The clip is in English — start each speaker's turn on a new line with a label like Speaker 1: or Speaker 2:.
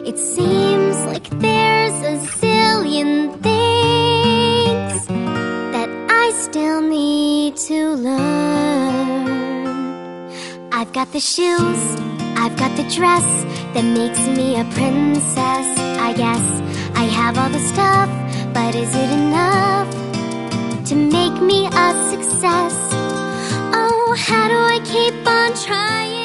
Speaker 1: It seems like there's a zillion things that I still need to learn. I've got the shoes, I've got the dress that makes me a princess. I guess I have all the stuff, but is it enough to make me a success? Oh, how do I keep on trying?